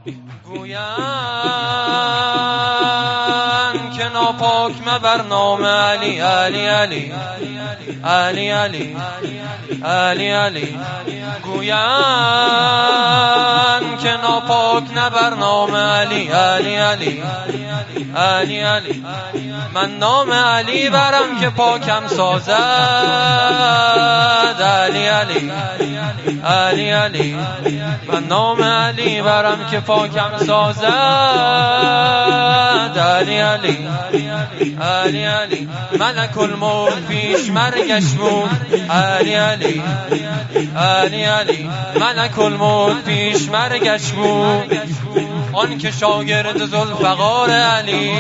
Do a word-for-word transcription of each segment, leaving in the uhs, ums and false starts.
گویند که ناپاک مبر نام علی علی علی علی علی علی علی گویند که ناپاک نبر نام علی علی علی علی علی من نام علی برم که پاکم سازد علی علی علی علی من نام علی برم که پاکم سازد علی علی علی علی ملک الموت پیش مرگش بود علی علی علی علی ملک الموت پیش مرگش بود آن که شاگرد ذوالفقار علی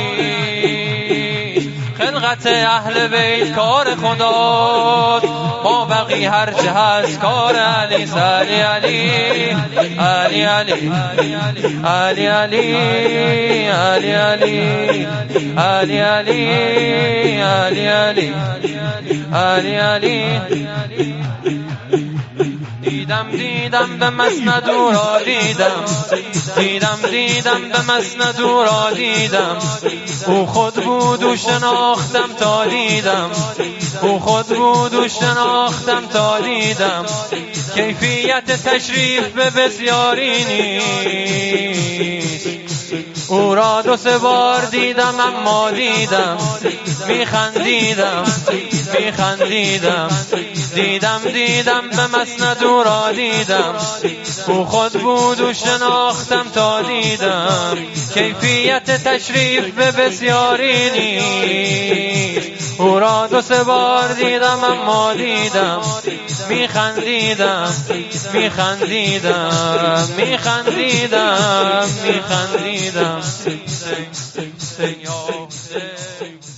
خلقت اهل بیت کار خدا ما بقی هرچه هست کار علی علی علی علی علی علی علی علی علی علی علی علی علی علی دیدم دیدم به مسند او را دیدم دیدم دیدم به مسند او را دیدم او خود بود و شناختم تا دیدم او خود بود و شناختم تا دیدم کیفیت تشریف به بسیاری نیست او را دو سه بار دیدم اما دیدم میخندیدم میخندیدم دیدم دیدم به مسند او را دیدم او خود بود و شناختم تا دیدم کیفیت تشریف به بسیاری نیست او را دو سه بار دیدم اما دیدم میخندیدم میخندیدم میخندیدم میخندیدم